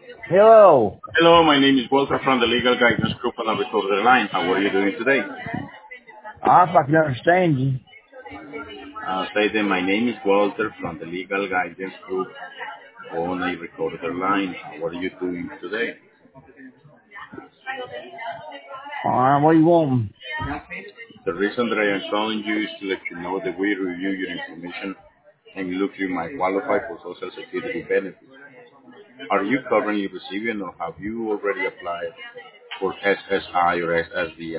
Hello. Hello, my name is Walter from the Legal Guidance Group on the Recorder Line. How are you doing today? If I can understand you. Say then, my name is Walter from the Legal Guidance Group on a Recorder Line. How are you doing today? Alright, what do you want? The reason that I am calling you is to let you know that we review your information and look you might qualify for Social Security benefits. Are you currently receiving or have you already applied for SSI or SSDI?